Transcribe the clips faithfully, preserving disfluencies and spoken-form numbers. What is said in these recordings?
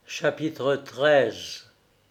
Chapitre treize.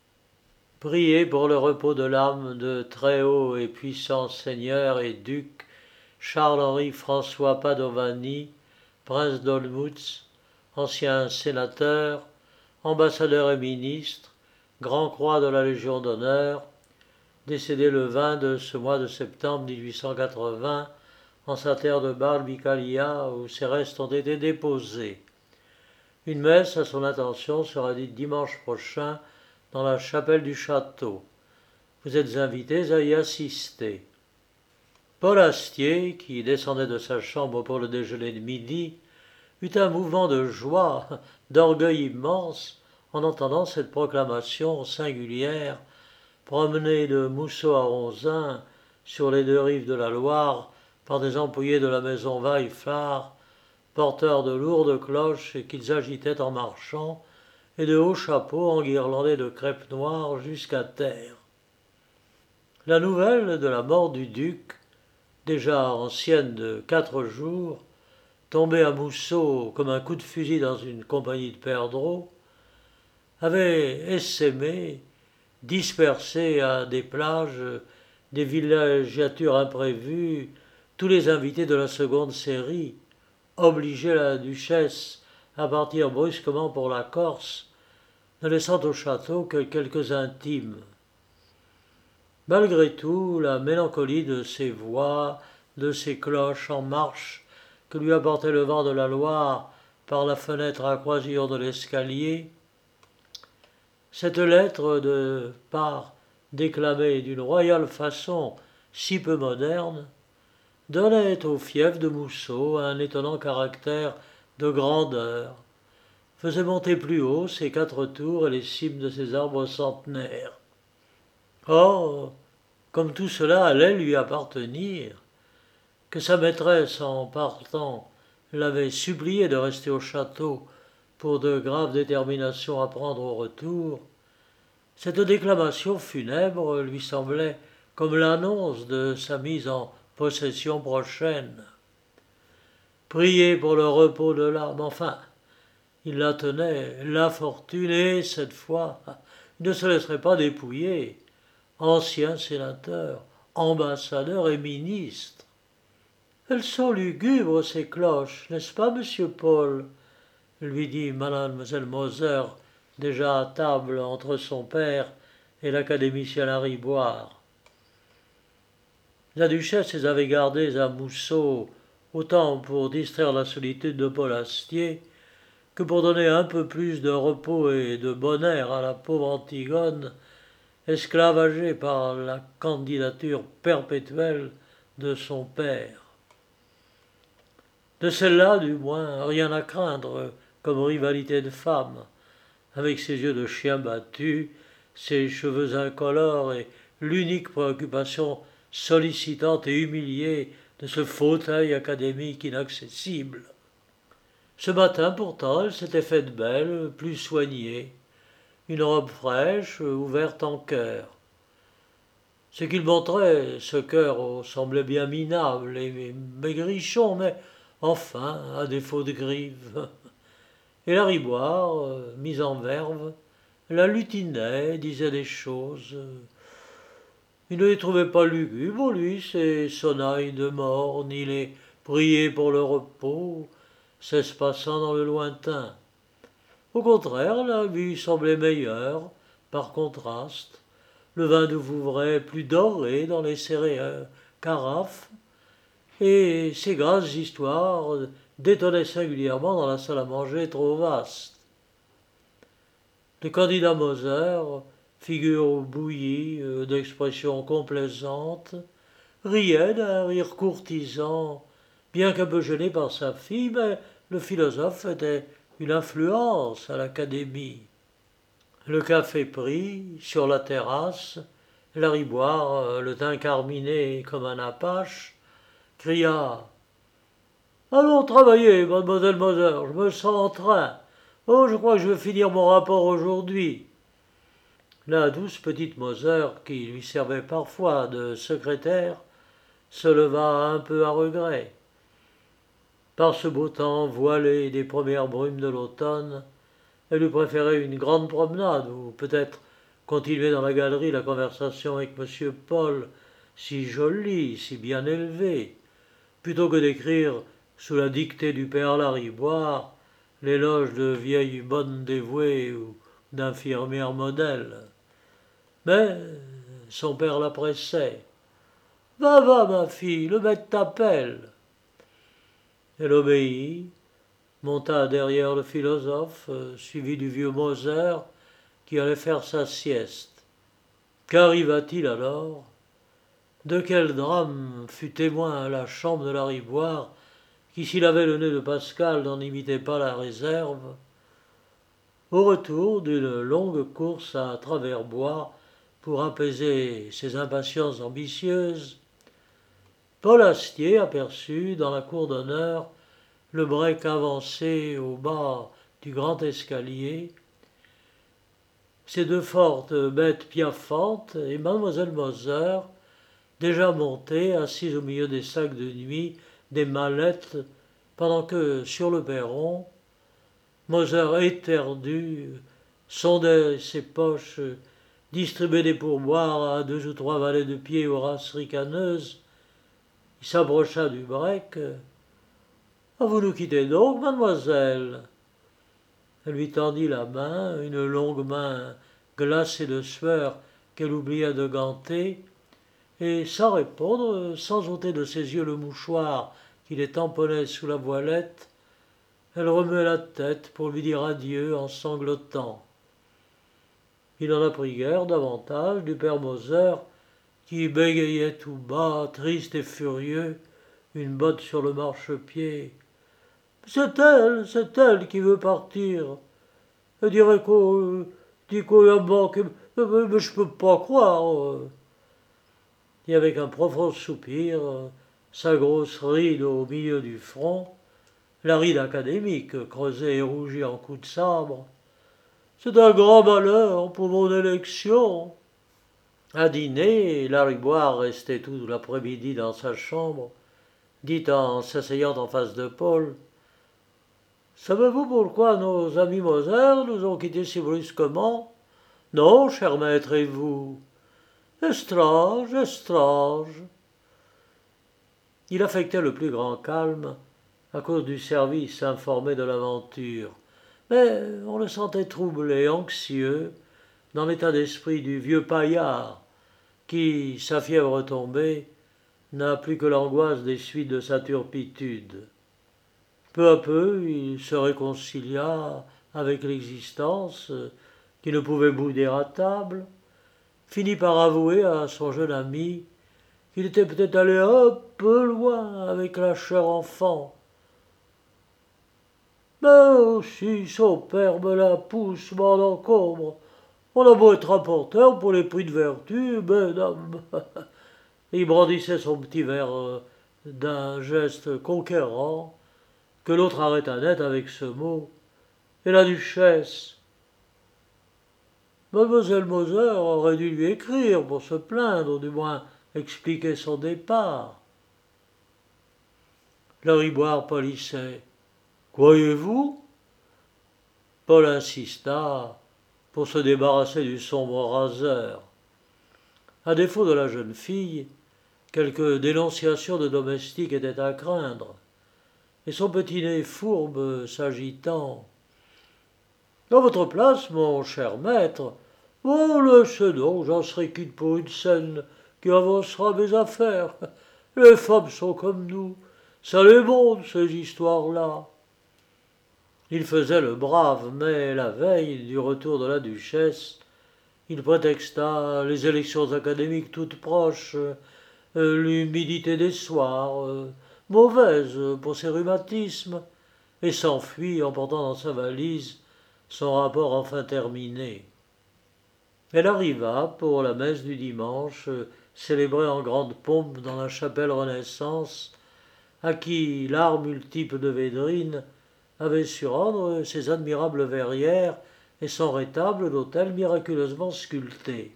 Priez pour le repos de l'âme de très haut et puissant Seigneur et Duc Charles-Henri François Padovani, prince d'Olmütz, ancien sénateur, ambassadeur et ministre, grand-croix de la Légion d'honneur, décédé le vingt de ce mois de septembre mille huit cent quatre-vingts en sa terre de Barbicaglia où ses restes ont été déposés. Une messe à son intention sera dite dimanche prochain dans la chapelle du château. Vous êtes invités à y assister. Paul Astier, qui descendait de sa chambre pour le déjeuner de midi, eut un mouvement de joie, d'orgueil immense, en entendant cette proclamation singulière, promenée de Mousseau à Ronzin, sur les deux rives de la Loire, par des employés de la maison Weifard, porteurs de lourdes cloches et qu'ils agitaient en marchant, et de hauts chapeaux enguirlandés de crêpe noire jusqu'à terre. La nouvelle de la mort du duc, déjà ancienne de quatre jours, tombée à Mousseau comme un coup de fusil dans une compagnie de perdreaux, avait essaimé, dispersé à des plages, des villégiatures imprévues, tous les invités de la seconde série, obligé la duchesse à partir brusquement pour la Corse, ne laissant au château que quelques intimes. Malgré tout, la mélancolie de ces voix, de ces cloches en marche que lui apportait le vent de la Loire par la fenêtre à croisillon de l'escalier, cette lettre de part déclamée d'une royale façon si peu moderne, donnait au fief de Mousseau un étonnant caractère de grandeur, faisait monter plus haut ses quatre tours et les cimes de ses arbres centenaires. Or, comme tout cela allait lui appartenir, que sa maîtresse en partant l'avait supplié de rester au château pour de graves déterminations à prendre au retour, cette déclamation funèbre lui semblait comme l'annonce de sa mise en possession prochaine. Priez pour le repos de l'âme, enfin, il la tenait, la fortune, et cette fois, il ne se laisserait pas dépouiller, ancien sénateur, ambassadeur et ministre. Elles sont lugubres, ces cloches, n'est-ce pas, monsieur Paul, lui dit mademoiselle Moser, déjà à table entre son père et l'académicien Lariboire. La duchesse les avait gardées à Mousseau, autant pour distraire la solitude de Paul Astier que pour donner un peu plus de repos et de bon air à la pauvre Antigone, esclavagée par la candidature perpétuelle de son père. De celle-là, du moins, rien à craindre comme rivalité de femme, avec ses yeux de chien battu, ses cheveux incolores et l'unique préoccupation sollicitante et humiliée de ce fauteuil académique inaccessible. Ce matin, pourtant, elle s'était faite belle, plus soignée, une robe fraîche, ouverte en cœur. Ce qu'il montrait, ce cœur, semblait bien minable et maigrichon, mais enfin, à défaut de grives. Et Lariboire, mis en verve, la lutinait, disait des choses. Il ne les trouvait pas lugubres, lui, ces sonnailles de mort, ni les prier pour le repos, s'espaçant dans le lointain. Au contraire, la vie semblait meilleure, par contraste, le vin de Vouvray plus doré dans les serrées carafes, et ces grasses histoires détonnaient singulièrement dans la salle à manger trop vaste. Le candidat Moser, figure bouillie, d'expression complaisante, riait d'un rire courtisan, bien qu'un peu gêné par sa fille, mais le philosophe était une influence à l'académie. Le café pris, sur la terrasse, Lariboire, le teint carminé comme un apache, cria « Allons travailler, mademoiselle Moser, je me sens en train. Oh, je crois que je vais finir mon rapport aujourd'hui. » La douce petite Moser, qui lui servait parfois de secrétaire, se leva un peu à regret. Par ce beau temps voilé des premières brumes de l'automne, Elle eût préféré une grande promenade, ou peut-être continuer dans la galerie la conversation avec monsieur Paul, si joli, si bien élevé, plutôt que d'écrire, sous la dictée du père Lariboire, l'éloge de vieille bonne dévouée ou d'infirmière modèle. Mais son père la pressait. Va, va, ma fille, le maître t'appelle. Elle obéit, monta derrière le philosophe, euh, suivi du vieux Moser, qui allait faire sa sieste. Qu'arriva-t-il alors? De quel drame fut témoin la chambre de Lariboire, qui, s'il avait le nez de Pascal, n'en imitait pas la réserve? Au retour d'une longue course à travers bois pour apaiser ses impatiences ambitieuses, Paul Astier aperçut dans la cour d'honneur le break avancé au bas du grand escalier, ces deux fortes bêtes piaffantes et mademoiselle Moser, déjà montée, assise au milieu des sacs de nuit, des mallettes, pendant que, sur le perron, Moser éterdu sondait ses poches, distribuait des pourboires à deux ou trois valets de pied aux races ricaneuses. Il s'approcha du break. « Ah, vous nous quittez donc, mademoiselle ?» Elle lui tendit la main, une longue main glacée de sueur qu'elle oublia de ganter, et sans répondre, sans ôter de ses yeux le mouchoir qui les tamponnait sous la voilette, elle remuait la tête pour lui dire adieu en sanglotant. Il n'en apprit guère davantage du père Moser, qui bégayait tout bas, triste et furieux, une botte sur le marchepied. « C'est elle, c'est elle qui veut partir. Elle dirait qu'on dit qu'on lui a manqué, mais je peux pas croire. » Et avec un profond soupir, sa grosse ride au milieu du front, la ride académique, creusée et rougie en coups de sabre. « C'est un grand malheur pour mon élection. » À dîner, Lariboire restait tout l'après-midi dans sa chambre, dit en s'asseyant en face de Paul: « Savez-vous pourquoi nos amis Moser nous ont quittés si brusquement? »« Non, cher maître, et vous ?»« Estrange, estrange. » Il affectait le plus grand calme à cause du service informé de l'aventure, mais on le sentait troublé, anxieux, dans l'état d'esprit du vieux paillard qui, sa fièvre tombée, n'a plus que l'angoisse des suites de sa turpitude. Peu à peu, il se réconcilia avec l'existence, qui ne pouvait bouder à table, finit par avouer à son jeune ami qu'il était peut-être allé un peu loin avec la chère enfant. Mais aussi son père me la pousse, m'en encombre. On a beau être rapporteur pour les prix de vertu, mais non. Il brandissait son petit verre d'un geste conquérant, que l'autre arrêta net avec ce mot. Et la duchesse? Mademoiselle Moser aurait dû lui écrire pour se plaindre, ou du moins expliquer son départ. Lariboire pâlissait. Croyez-vous? Paul insista pour se débarrasser du sombre raseur. À défaut de la jeune fille, quelques dénonciations de domestiques étaient à craindre, et son petit nez fourbe s'agitant. « Dans votre place, mon cher maître, oh, laissez donc, j'en serai quitte pour une scène qui avancera mes affaires. Les femmes sont comme nous, ça les monte, ces histoires-là. » Il faisait le brave, mais la veille du retour de la duchesse, il prétexta les élections académiques toutes proches, euh, l'humidité des soirs, euh, mauvaise pour ses rhumatismes, et s'enfuit en portant dans sa valise son rapport enfin terminé. Elle arriva pour la messe du dimanche, célébrée en grande pompe dans la chapelle Renaissance, à qui l'art multiple de Védrine avait su rendre ses admirables verrières et son rétable d'autel miraculeusement sculpté.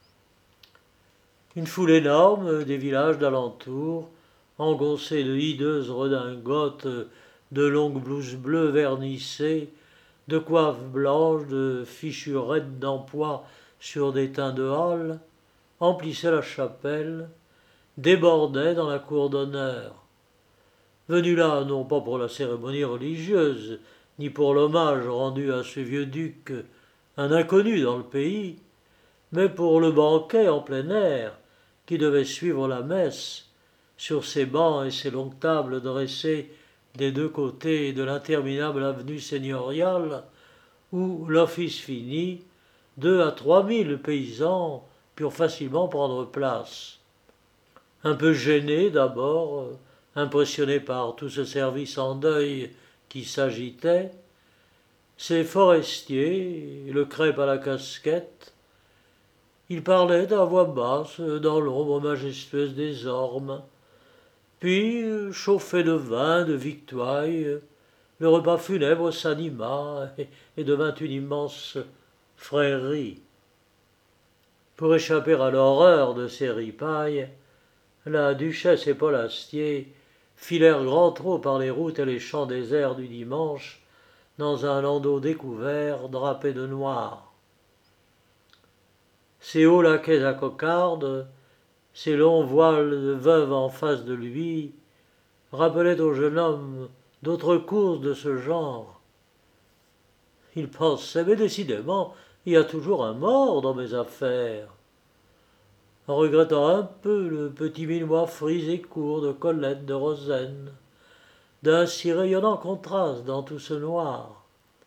Une foule énorme des villages d'alentour, engoncée de hideuses redingotes, de longues blouses bleues vernissées, de coiffes blanches, de fichurettes d'emploi sur des teints de halles, emplissaient la chapelle, débordaient dans la cour d'honneur. Venus là, non pas pour la cérémonie religieuse, ni pour l'hommage rendu à ce vieux duc, un inconnu dans le pays, mais pour le banquet en plein air qui devait suivre la messe sur ces bancs et ces longues tables dressées des deux côtés de l'interminable avenue seigneuriale, où, l'office fini, deux à trois mille paysans purent facilement prendre place. Un peu gênés d'abord, impressionnés par tout ce service en deuil qui s'agitait, ces forestiers, le crêpe à la casquette, ils parlaient à voix basse dans l'ombre majestueuse des ormes. Puis, chauffé de vin, de victuailles, le repas funèbre s'anima et devint une immense frairie. Pour échapper à l'horreur de ces ripailles, la duchesse et Paul Astier filèrent grand trot par les routes et les champs déserts du dimanche dans un landau découvert drapé de noir. Ces hauts laquais à cocarde, ces longs voiles de veuve en face de lui, rappelaient au jeune homme d'autres courses de ce genre. Il pensait, mais décidément, il y a toujours un mort dans mes affaires. En regrettant un peu le petit minois frisé court de Colette de Rosaine, d'un si rayonnant contraste dans tout ce noir.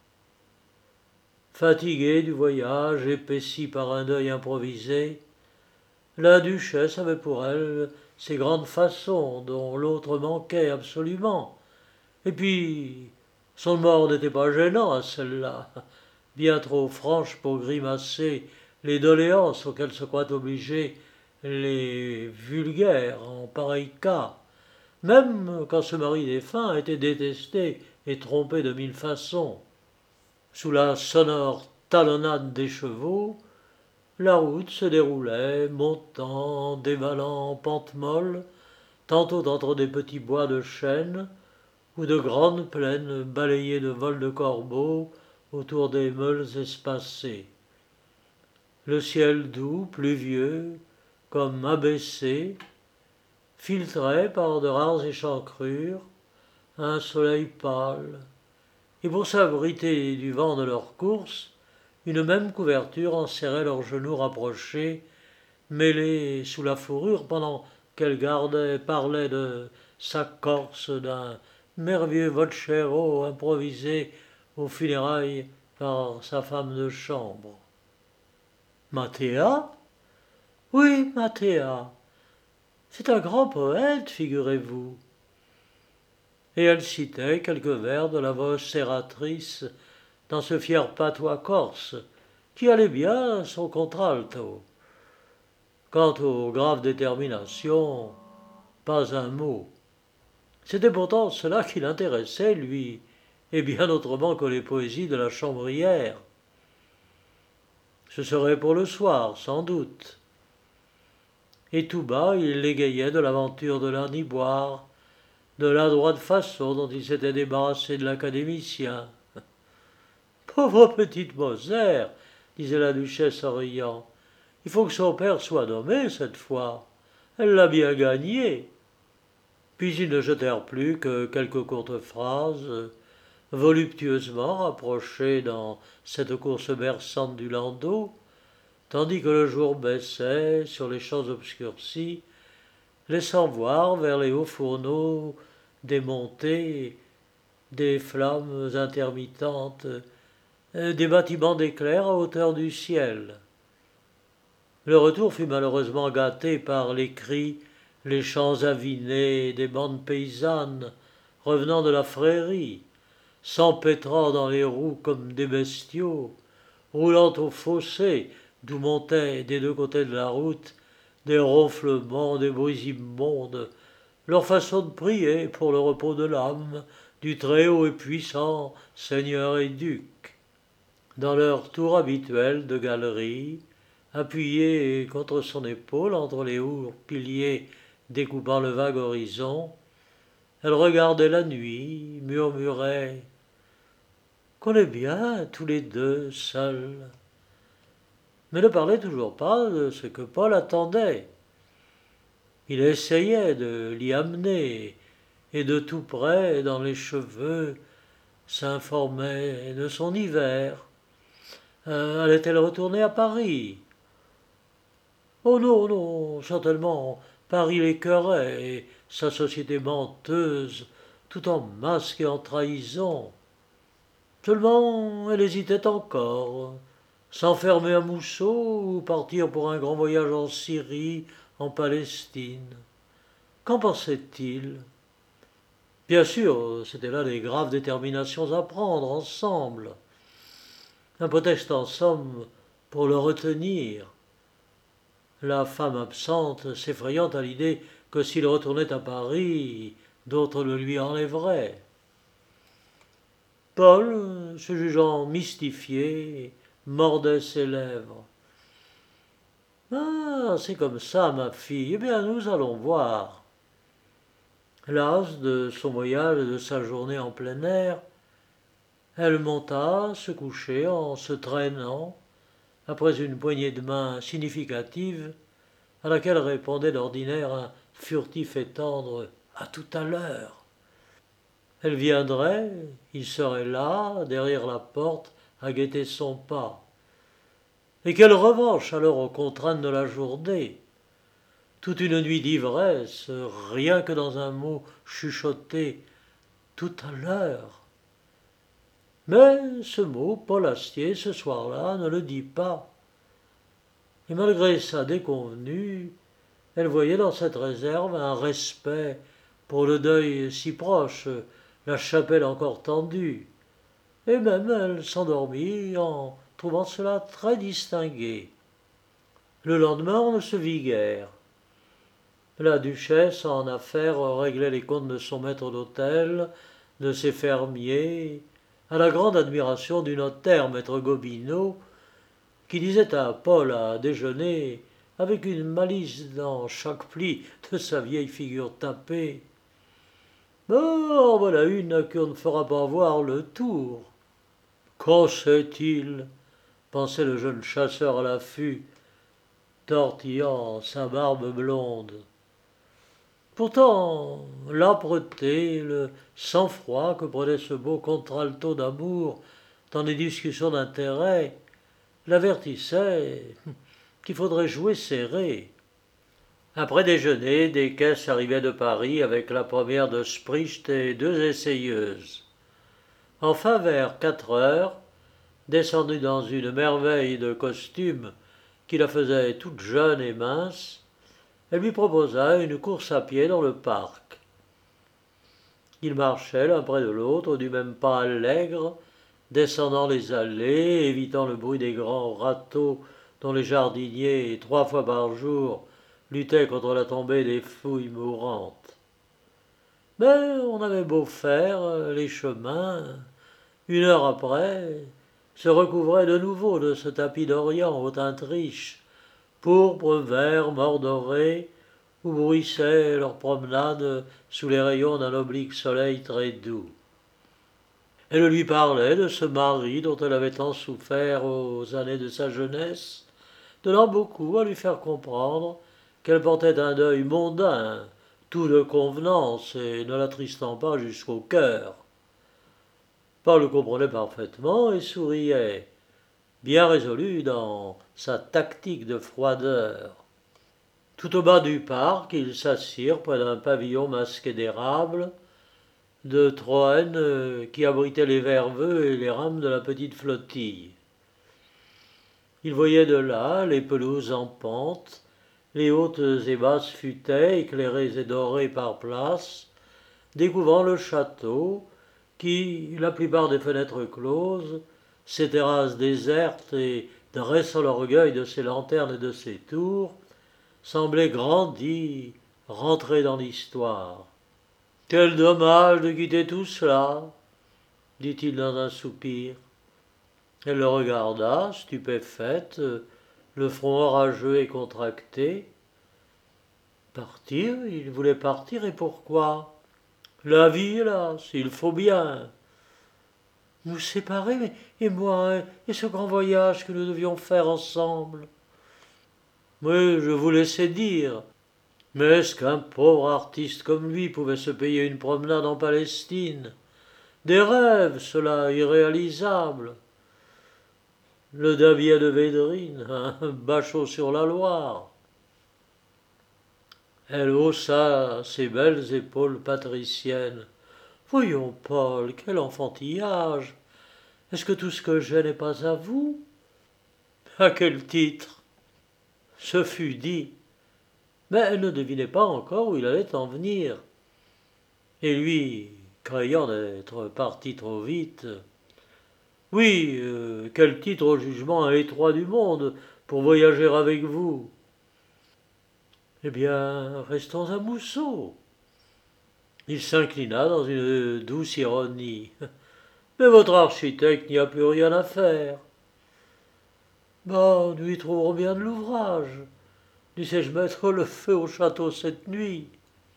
Fatiguée du voyage, épaissie par un deuil improvisé, la duchesse avait pour elle ces grandes façons dont l'autre manquait absolument. Et puis, son mort n'était pas gênant à celle-là, bien trop franche pour grimacer les doléances auxquelles se croient obligés les vulgaires en pareil cas, même quand ce mari défunt était détesté et trompé de mille façons. Sous la sonore talonnade des chevaux, la route se déroulait, montant, dévalant en pente molle, tantôt entre des petits bois de chênes ou de grandes plaines balayées de vols de corbeaux autour des meules espacées. Le ciel doux, pluvieux, comme abaissé, filtrait par de rares échancrures un soleil pâle, et pour s'abriter du vent de leur course, une même couverture enserrait leurs genoux rapprochés, mêlés sous la fourrure pendant qu'elle gardait, parlait de sa Corse, d'un merveilleux volchero improvisé aux funérailles par sa femme de chambre. Mathéa ? Oui, Mathéa. C'est un grand poète, figurez-vous. Et elle citait quelques vers de la voix serratrice dans ce fier patois corse, qui allait bien à son contralto. Quant aux graves déterminations, pas un mot. C'était pourtant cela qui l'intéressait, lui, et bien autrement que les poésies de la chambrière. Ce serait pour le soir, sans doute. Et tout bas, il l'égayait de l'aventure de l'Arniboire, de l'adroite façon dont il s'était débarrassé de l'académicien. Pauvre petite Moser, disait la duchesse en riant, il faut que son père soit nommé cette fois. Elle l'a bien gagné. Puis ils ne jetèrent plus que quelques courtes phrases, voluptueusement rapprochées dans cette course berçante du landau, tandis que le jour baissait sur les champs obscurcis, laissant voir vers les hauts fourneaux démontés des flammes intermittentes, des bâtiments d'éclairs à hauteur du ciel. Le retour fut malheureusement gâté par les cris, les chants avinés des bandes paysannes revenant de la frairie, s'empêtrant dans les roues comme des bestiaux, roulant au fossé d'où montaient des deux côtés de la route des ronflements, des bruits immondes, leur façon de prier pour le repos de l'âme du Très-Haut et puissant Seigneur et Duc. Dans leur tour habituel de galerie, appuyée contre son épaule entre les hauts piliers découpant le vague horizon, elle regardait la nuit, murmurait « qu'on est bien tous les deux seuls. Mais ne parlait toujours pas de ce que Paul attendait. Il essayait de l'y amener, et de tout près, dans les cheveux, s'informait de son hiver. Euh, allait-elle retourner à Paris? Oh non, non, certainement, Paris l'écœurait, et sa société menteuse, tout en masque et en trahison. Seulement, elle hésitait encore. S'enfermer à Mousseau ou partir pour un grand voyage en Syrie, en Palestine. Qu'en pensait-il? Bien sûr, c'était là des graves déterminations à prendre ensemble. Un prétexte en somme pour le retenir. La femme absente, s'effrayant à l'idée que s'il retournait à Paris, d'autres le lui enlèveraient. Paul, se jugeant mystifié, mordait ses lèvres. Ah, c'est comme ça, ma fille. Eh bien, nous allons voir. Lasse de son voyage et de sa journée en plein air, elle monta se coucher en se traînant, après une poignée de main significative, à laquelle répondait d'ordinaire un furtif et tendre « à tout à l'heure ». Elle viendrait, il serait là, derrière la porte, à guetter son pas. Et quelle revanche alors aux contraintes de la journée! Toute une nuit d'ivresse, rien que dans un mot chuchoté, tout à l'heure. Mais ce mot, Paul Astier, ce soir-là, ne le dit pas. Et malgré sa déconvenue, elle voyait dans cette réserve un respect pour le deuil si proche, la chapelle encore tendue. Et même elle s'endormit en trouvant cela très distingué. Le lendemain, on ne se vit guère. La duchesse, en affaires, réglait les comptes de son maître d'hôtel, de ses fermiers, à la grande admiration du notaire, maître Gobineau, qui disait à Paul à déjeuner, avec une malice dans chaque pli de sa vieille figure tapée. « Oh, voilà une qu'on ne fera pas voir le tour. » Qu'en sait-il? Pensait le jeune chasseur à l'affût, tortillant sa barbe blonde. Pourtant, l'âpreté, le sang-froid que prenait ce beau contralto d'amour dans les discussions d'intérêt l'avertissaient qu'il faudrait jouer serré. Après déjeuner, des caisses arrivaient de Paris avec la première de Spricht et deux essayeuses. Enfin, vers quatre heures, descendue dans une merveille de costume qui la faisait toute jeune et mince, elle lui proposa une course à pied dans le parc. Ils marchaient l'un près de l'autre du même pas allègre, descendant les allées, évitant le bruit des grands râteaux dont les jardiniers, trois fois par jour, luttaient contre la tombée des fouilles mourantes. Mais on avait beau faire, les chemins, une heure après, se recouvraient de nouveau de ce tapis d'Orient aux teintes riches, pourpre, vert, mordoré, où bruissaient leurs promenades sous les rayons d'un oblique soleil très doux. Elle lui parlait de ce mari dont elle avait tant souffert aux années de sa jeunesse, tenant beaucoup à lui faire comprendre qu'elle portait un deuil mondain, tout de convenance et ne l'attristant pas jusqu'au cœur. Paul le comprenait parfaitement et souriait, bien résolu dans sa tactique de froideur. Tout au bas du parc, ils s'assirent près d'un pavillon masqué d'érables, de troènes qui abritaient les verveux et les rames de la petite flottille. Ils voyaient de là les pelouses en pente, les hautes et basses futaies éclairées et dorées par places, découvrant le château qui, la plupart des fenêtres closes, ses terrasses désertes et dressant l'orgueil de ses lanternes et de ses tours, semblait grandi, rentré dans l'histoire. « Quel dommage de quitter tout cela !» dit-il dans un soupir. Elle le regarda, stupéfaite, le front orageux et contracté. Partir, il voulait partir, et pourquoi? La vie, hélas, il faut bien. nous séparer, mais, et moi, et ce grand voyage que nous devions faire ensemble. Oui, je vous laissais dire. Mais est-ce qu'un pauvre artiste comme lui pouvait se payer une promenade en Palestine? Des rêves, cela, irréalisables. Le Davier de Védrine, un bachot sur la Loire. Elle haussa ses belles épaules patriciennes. Voyons, Paul, quel enfantillage! Est-ce que tout ce que j'ai n'est pas à vous? À quel titre? Ce fut dit, mais elle ne devinait pas encore où il allait en venir. Et lui, craignant d'être parti trop vite, oui, euh, quel titre au jugement étroit du monde pour voyager avec vous? Eh bien, restons à Mousseau. Il s'inclina dans une douce ironie. Mais votre architecte n'y a plus rien à faire. Bah, nous y trouverons bien de l'ouvrage. Dussé-je mettre le feu au château cette nuit?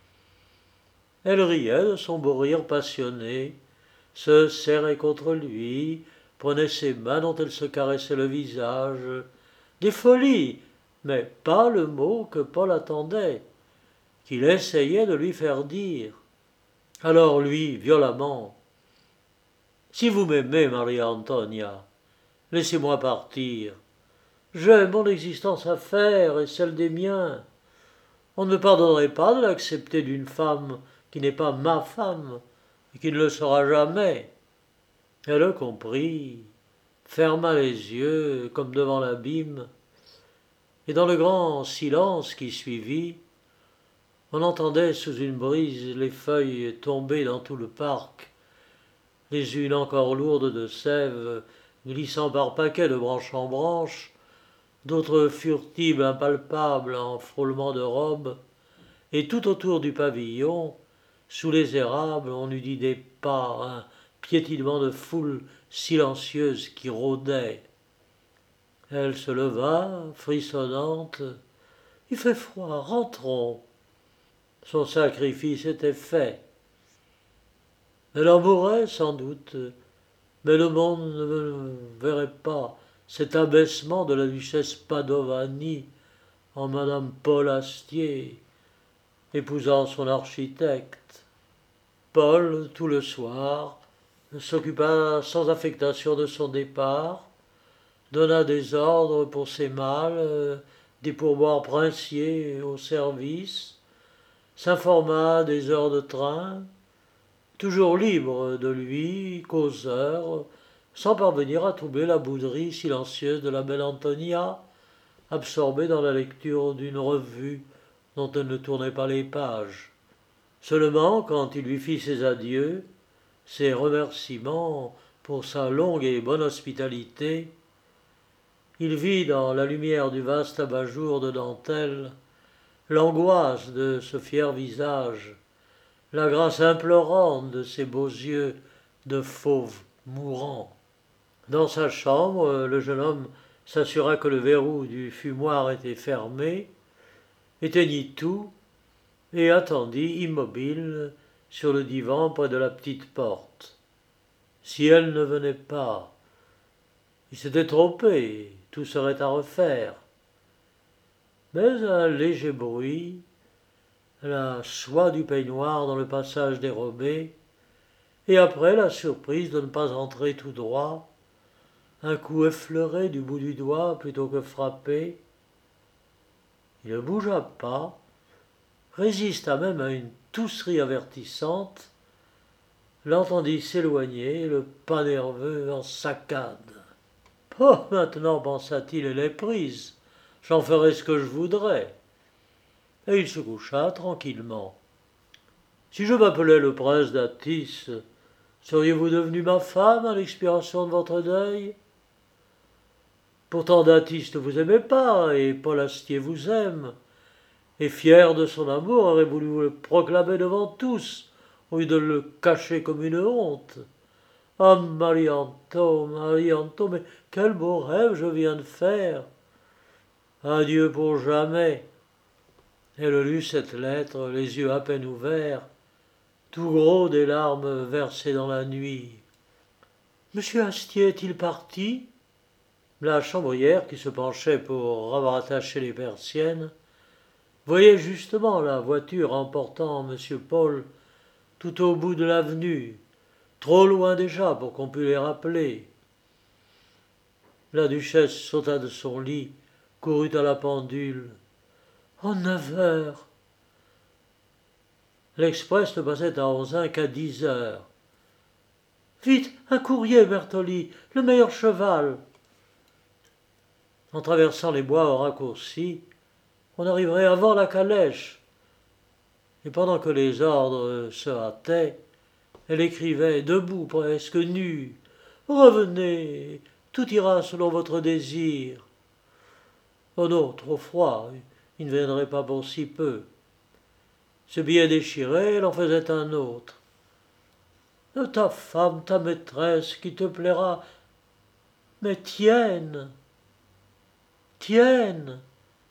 Elle riait de son beau rire passionné, se serrait contre lui, prenait ses mains dont elle se caressait le visage. Des folies, mais pas le mot que Paul attendait, qu'il essayait de lui faire dire. Alors lui, violemment, « Si vous m'aimez, Maria-Antonia, laissez-moi partir. J'ai mon existence à faire et celle des miens. On ne me pardonnerait pas de l'accepter d'une femme qui n'est pas ma femme et qui ne le sera jamais. » Elle comprit, ferma les yeux comme devant l'abîme, et dans le grand silence qui suivit, on entendait sous une brise les feuilles tomber dans tout le parc, les unes encore lourdes de sève glissant par paquets de branche en branche, d'autres furtives, impalpables en frôlement de robes, et tout autour du pavillon, sous les érables, on eût dit des pas, un piétinement de foule silencieuse qui rôdait. Elle se leva, frissonnante. « Il fait froid, rentrons. » Son sacrifice était fait. Elle en mourrait sans doute, mais le monde ne verrait pas cet abaissement de la duchesse Padovani en madame Paul Astier, épousant son architecte. Paul, tout le soir, s'occupa sans affectation de son départ, donna des ordres pour ses malles, des pourboires princiers au service, s'informa des heures de train, toujours libre de lui, causeur, sans parvenir à troubler la bouderie silencieuse de la belle Antonia, absorbée dans la lecture d'une revue dont elle ne tournait pas les pages. Seulement, quand il lui fit ses adieux, ses remerciements pour sa longue et bonne hospitalité, il vit dans la lumière du vaste abat-jour de dentelle l'angoisse de ce fier visage, la grâce implorante de ses beaux yeux de fauve mourant. Dans sa chambre, le jeune homme s'assura que le verrou du fumoir était fermé, éteignit tout et attendit immobile sur le divan près de la petite porte. Si elle ne venait pas, il s'était trompé, tout serait à refaire. Mais un léger bruit, la soie du peignoir dans le passage dérobé, et après la surprise de ne pas entrer tout droit, un coup effleuré du bout du doigt plutôt que frappé. Il ne bougea pas, résista même à une tousserie avertissante, l'entendit s'éloigner, le pas nerveux en saccade. « Oh, maintenant, pensa-t-il, elle est prise, j'en ferai ce que je voudrais. » Et il se coucha tranquillement. « Si je m'appelais le prince d'Athis, seriez-vous devenue ma femme à l'expiration de votre deuil? Pourtant d'Athis ne vous aimait pas, et Paul Astier vous aime, et fier de son amour, aurait voulu le proclamer devant tous, au lieu de le cacher comme une honte. Ah, Marianto, Marianto, mais quel beau rêve je viens de faire! Adieu pour jamais. » Elle lut cette lettre, les yeux à peine ouverts, tout gros des larmes versées dans la nuit. Monsieur Astier est-il parti? La chambrière, qui se penchait pour rattacher les persiennes, voyait justement la voiture emportant monsieur Paul tout au bout de l'avenue, trop loin déjà pour qu'on pût les rappeler. La duchesse sauta de son lit, courut à la pendule. Oh, neuf heures! L'express ne passait à Onzain qu'à dix heures. Vite, un courrier, Bertoli, le meilleur cheval. En traversant les bois au raccourci, on arriverait avant la calèche. Et pendant que les ordres se hâtaient, elle écrivait, debout presque, nue. Revenez, tout ira selon votre désir. Oh non, trop froid, il ne viendrait pas pour si peu. Ce billet déchiré, elle en faisait un autre. Ta femme, ta maîtresse, qui te plaira, mais tienne, tienne,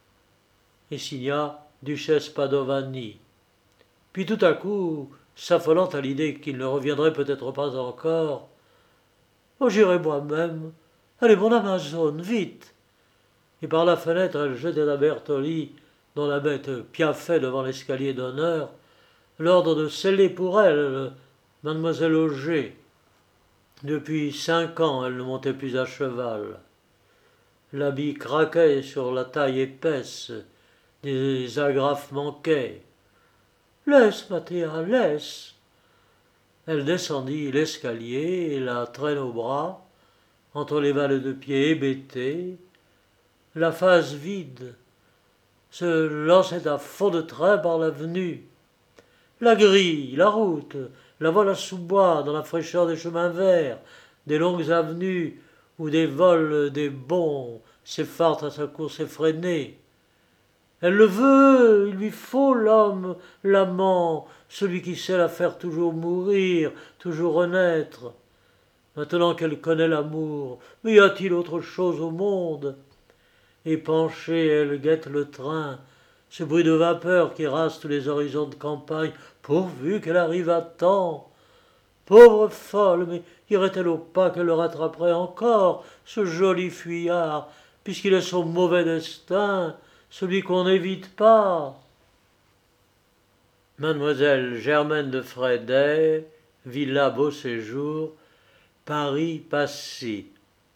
et signa Duchesse Padovani. Puis tout à coup, s'affolant à l'idée qu'il ne reviendrait peut-être pas encore, oh, j'irai moi-même, allez, mon Amazone, vite. Et par la fenêtre, elle jetait à Bertoli, dont la bête piaffait devant l'escalier d'honneur, l'ordre de sceller pour elle mademoiselle Auger. Depuis cinq ans, elle ne montait plus à cheval. L'habit craquait sur la taille épaisse, des agrafes manquaient. Laisse, Mathéa, laisse. Elle descendit l'escalier et la traîne au bras, entre les valles de pied hébétées, la face vide, se lançait à fond de train par l'avenue. La grille, la route, la voilà sous bois, dans la fraîcheur des chemins verts, des longues avenues où des vols des bons s'effarent à sa course effrénée. Elle le veut, il lui faut l'homme, l'amant, celui qui sait la faire toujours mourir, toujours renaître. Maintenant qu'elle connaît l'amour, mais y a-t-il autre chose au monde? Et penchée, elle guette le train, ce bruit de vapeur qui rase tous les horizons de campagne, pourvu qu'elle arrive à temps. Pauvre folle, mais irait-elle au pas qu'elle le rattraperait encore, ce joli fuyard, puisqu'il est son mauvais destin, celui qu'on n'évite pas? Mademoiselle Germaine de Frédet, Villa Beau Séjour, Paris-Passy.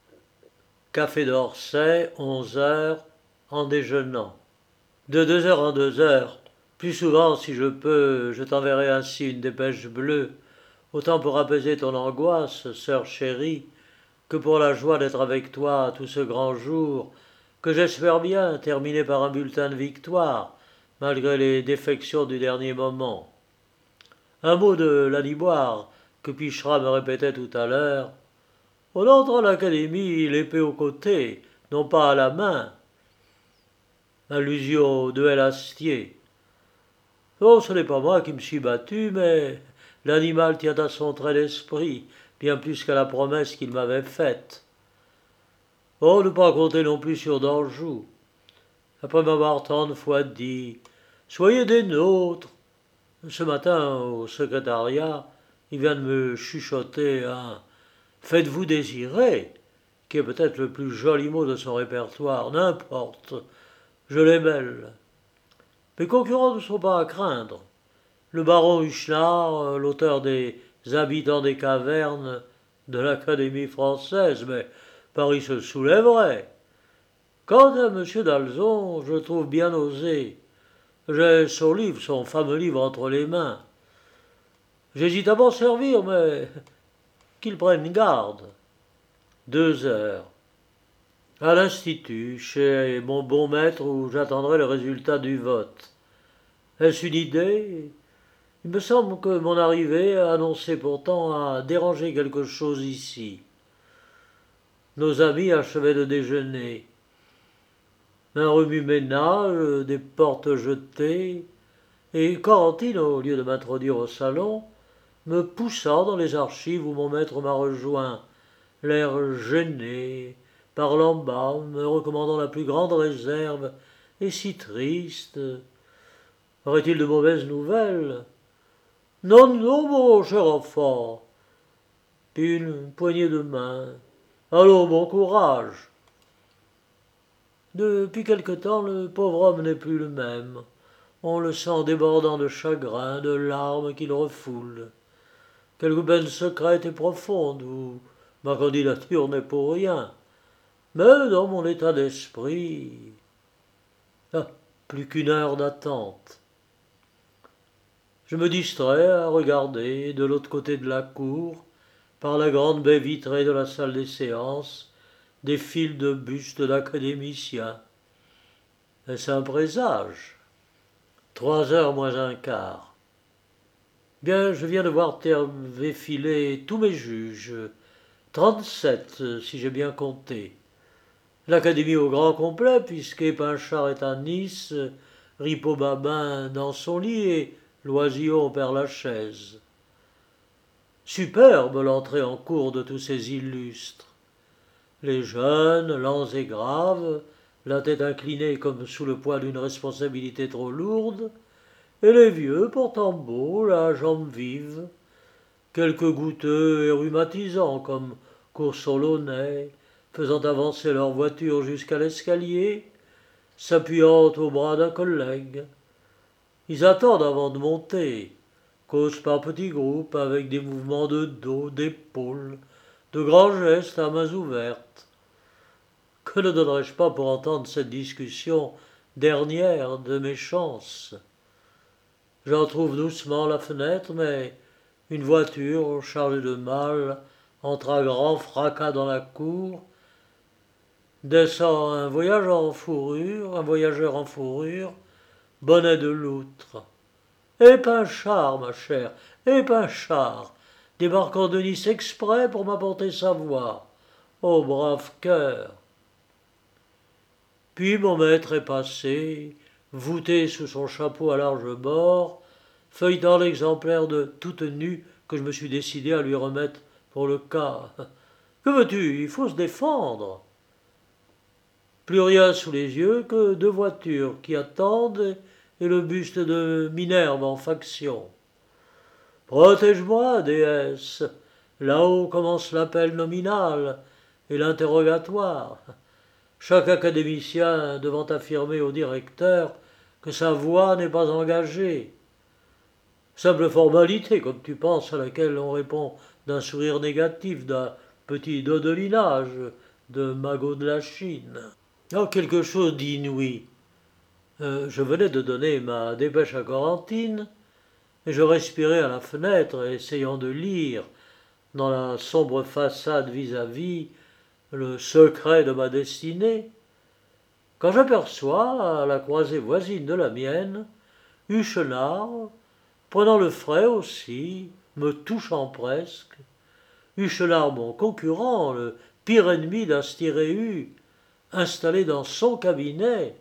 Café d'Orsay, onze heures, en déjeunant. De deux heures en deux heures, plus souvent si je peux, je t'enverrai ainsi une dépêche bleue, autant pour apaiser ton angoisse, sœur chérie, que pour la joie d'être avec toi tout ce grand jour, que j'espère bien terminé par un bulletin de victoire, malgré les défections du dernier moment. Un mot de l'Aliboire, que Pichera me répétait tout à l'heure. On entre à l'académie l'épée au côté, non pas à la main. Allusion au duel Astier. Oh, ce n'est pas moi qui me suis battu, mais l'animal tient à son trait d'esprit, bien plus qu'à la promesse qu'il m'avait faite. Oh, ne pas compter non plus sur d'Anjou. Après m'avoir tant de fois dit « Soyez des nôtres », ce matin, au secrétariat, il vient de me chuchoter un « Faites-vous désirer », qui est peut-être le plus joli mot de son répertoire. N'importe, je les mêle. Mes concurrents ne sont pas à craindre. Le baron Huchelard, l'auteur des Habitants des cavernes de l'Académie française, mais Paris se soulèverait. Quant à M. d'Alzon, je le trouve bien osé. J'ai son livre, son fameux livre entre les mains. J'hésite à m'en servir, mais qu'il prenne garde. Deux heures. À l'Institut, chez mon bon maître, où j'attendrai le résultat du vote. Est-ce une idée? Il me semble que mon arrivée annonçait pourtant à déranger quelque chose ici. Nos amis achevaient de déjeuner. Un remue-ménage, des portes jetées, et Corentine, au lieu de m'introduire au salon, me poussant dans les archives où mon maître m'a rejoint, l'air gêné, parlant bas, me recommandant la plus grande réserve, et si triste. Aurait-il de mauvaises nouvelles? Non, non, mon cher enfant. puis une poignée de main. Allons, bon courage. Depuis quelque temps, le pauvre homme n'est plus le même. On le sent débordant de chagrin, de larmes qu'il refoule. Quelque peine secrète et profonde où ma candidature n'est pour rien. Mais dans mon état d'esprit... Ah, plus qu'une heure d'attente. Je me distrais à regarder, de l'autre côté de la cour, par la grande baie vitrée de la salle des séances, des files de bustes d'académiciens. Est-ce un présage? Trois heures moins un quart. Bien, je viens de voir défiler tous mes juges, trente-sept si j'ai bien compté. L'académie au grand complet, puisque Pinchard est à Nice, Ripaud-Babin dans son lit et Loisillon perd la chaise. Superbe l'entrée en cours de tous ces illustres. Les jeunes, lents et graves, la tête inclinée comme sous le poids d'une responsabilité trop lourde, et les vieux, pourtant beaux, la jambe vive, quelques goutteux et rhumatisants comme Courson-Launay, faisant avancer leur voiture jusqu'à l'escalier, s'appuyant au bras d'un collègue. Ils attendent avant de monter, causent par petits groupes avec des mouvements de dos, d'épaules, de grands gestes à mains ouvertes. Que ne donnerais-je pas pour entendre cette discussion dernière de mes chances? J'en trouve doucement la fenêtre, mais une voiture chargée de malles entre à grand fracas dans la cour. Descend un voyageur en fourrure, un voyageur en fourrure, bonnet de loutre. Et Pinchard, ma chère, et Pinchard, débarquant de Nice exprès pour m'apporter sa voix. Ô brave cœur! Puis mon maître est passé, voûté sous son chapeau à large bord, feuilletant l'exemplaire de toute nue que je me suis décidé à lui remettre pour le cas. Que veux-tu? Il faut se défendre. Plus rien sous les yeux que deux voitures qui attendent et le buste de Minerve en faction. Protège-moi, déesse. Là-haut commence l'appel nominal et l'interrogatoire. Chaque académicien devant affirmer au directeur que sa voix n'est pas engagée. Simple formalité, comme tu penses, à laquelle on répond d'un sourire négatif, d'un petit dodelinage de magot de la Chine. Oh, quelque chose d'inouï. Euh, je venais de donner ma dépêche à Corentine, et je respirais à la fenêtre, essayant de lire, dans la sombre façade vis-à-vis, le secret de ma destinée, quand j'aperçois, à la croisée voisine de la mienne, Huchenard, prenant le frais aussi, me touchant presque, Huchenard, mon concurrent, le pire ennemi d'Astireu, installé dans son cabinet.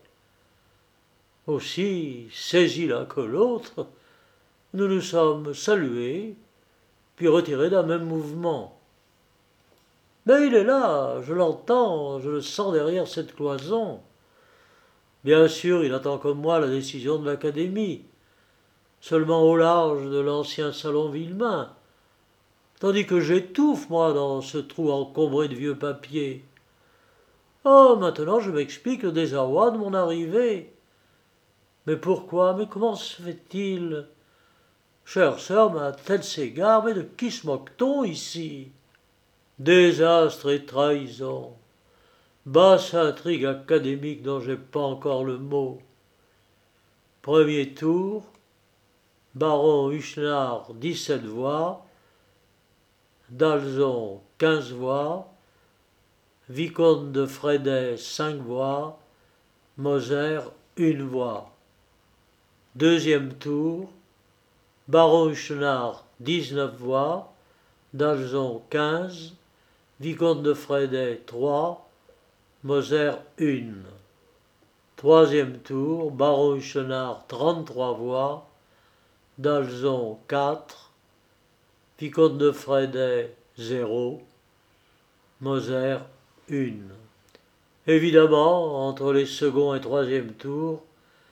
Aussi, saisis l'un que l'autre, nous nous sommes salués, puis retirés d'un même mouvement. Mais il est là, je l'entends, je le sens derrière cette cloison. Bien sûr, il attend comme moi la décision de l'Académie, seulement au large de l'ancien salon Villemain, tandis que j'étouffe, moi, dans ce trou encombré de vieux papiers. Oh, maintenant je m'explique le désarroi de mon arrivée. Mais pourquoi? Mais comment se fait-il? Chère sœur, ma tête s'égare, mais de qui se moque-t-on ici? Désastre et trahison. Basse intrigue académique dont j'ai pas encore le mot. Premier tour, baron Huchenard, dix-sept voix, Dalzon, quinze voix, vicomte de Freidet, cinq voix, Moser, une voix. Deuxième tour, baron Huchenard, dix-neuf voix, Dalzon, quinze, vicomte de Freidet, trois, Moser, une. Troisième tour, baron Huchenard, trente-trois voix, Dalzon, quatre, vicomte de Freidet, zéro, Moser, une. Évidemment, entre les second et troisième tours,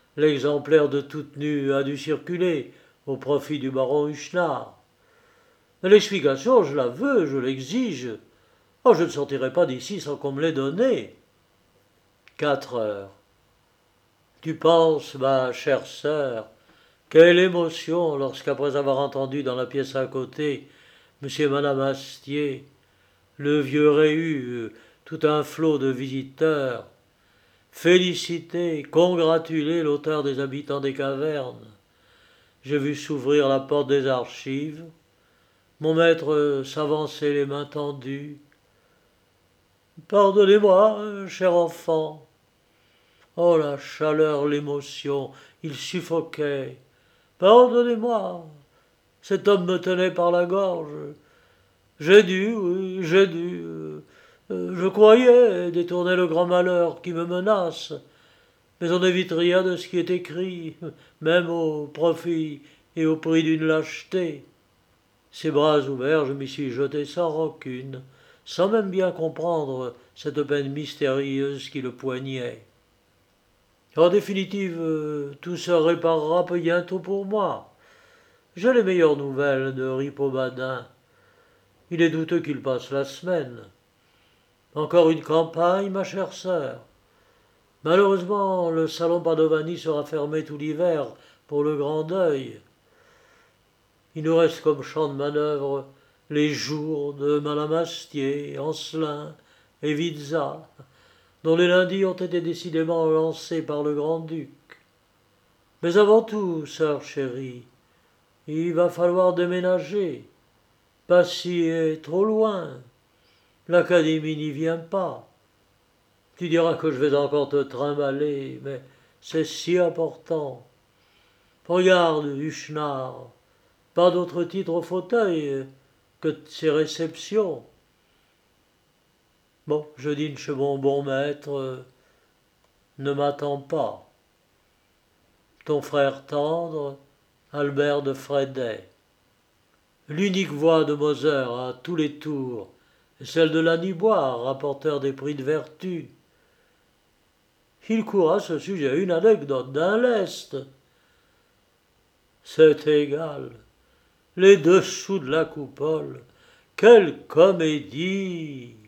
l'exemplaire de toute nue a dû circuler au profit du baron Huchenard. L'explication, je la veux, je l'exige. Oh, je ne sortirai pas d'ici sans qu'on me l'ait donnée. Quatre heures. Tu penses, ma chère sœur, quelle émotion lorsqu'après avoir entendu dans la pièce à côté monsieur et madame Astier, le vieux Réhu, tout un flot de visiteurs, féliciter, congratuler l'auteur des habitants des cavernes. J'ai vu s'ouvrir la porte des archives, mon maître s'avançait les mains tendues. Pardonnez-moi, cher enfant. Oh, la chaleur, l'émotion, il suffoquait. Pardonnez-moi. Cet homme me tenait par la gorge. J'ai dû, oui, j'ai dû. euh, euh, je croyais détourner le grand malheur qui me menace, mais on n'évite rien de ce qui est écrit, même au profit et au prix d'une lâcheté. Ses bras ouverts, je m'y suis jeté sans rancune, sans même bien comprendre cette peine mystérieuse qui le poignait. En définitive, euh, tout se réparera bientôt pour moi. J'ai les meilleures nouvelles de Ripaubadin. Il est douteux qu'il passe la semaine. Encore une campagne, ma chère sœur. Malheureusement, le salon Padovani sera fermé tout l'hiver pour le grand deuil. Il nous reste comme champ de manœuvre les jours de Madame Astier, Ancelin et Vizza, dont les lundis ont été décidément lancés par le grand-duc. Mais avant tout, sœur chérie, il va falloir déménager. Passy est trop loin. L'académie n'y vient pas. Tu diras que je vais encore te trimballer, mais c'est si important. Regarde, Huchenard, pas d'autre titre au fauteuil que ses réceptions. Bon, je dîne chez mon bon maître, ne m'attends pas. Ton frère tendre, Albert de Freidet. L'unique voix de Moser à tous les tours est celle de Lanibois, rapporteur des prix de vertu. Il court à ce sujet une anecdote d'un lest. C'est égal. Les dessous de la coupole. Quelle comédie!